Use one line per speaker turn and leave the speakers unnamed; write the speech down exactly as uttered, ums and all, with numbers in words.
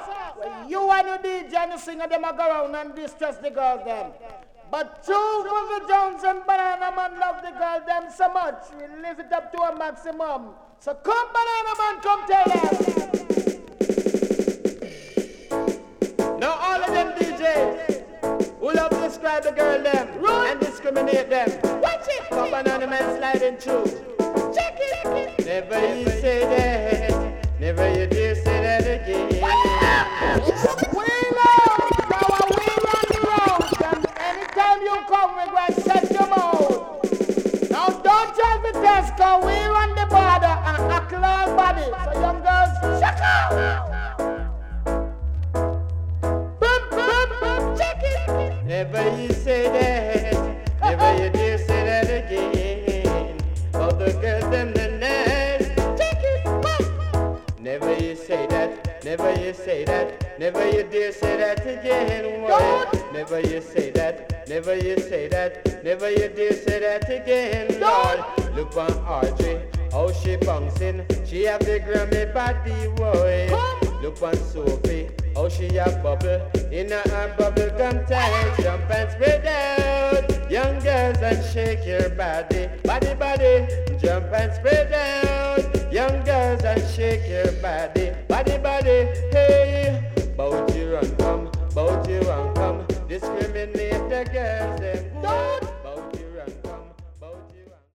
Well, you and your D J and the singer them a go around and distress the girls them. But two from the Jones and Banana Man love the girl them so much. We lift it up to a maximum. So come Banana Man, come tell them. Now all of them D Js who love to describe the girl them Run. and discriminate them. Watch it. Come Banana Man sliding through. Check it. Never you say that. Never you dare say that again. We love. Now we run the road. And anytime you come, we go and set your mouth. Now don't try the test, cause we run the border and act all body. So young girls, check out. Boom, boom, boom, check it. Never you say that. Never you dare say that again. All the girls them the next. Check it. Boom. Never you say that. Never you say that. Never you dare say that again. What? Never you say that. Never you say that. Never you dare say that again. Lord, look on Audrey, how she bouncing. She have the Grammy body, boy. Look on Sophie, how she have bubble in her bubble gum tight. Jump and spread out, young girls, and shake your body, body, body. Jump and spread out, young girls, and shake your body.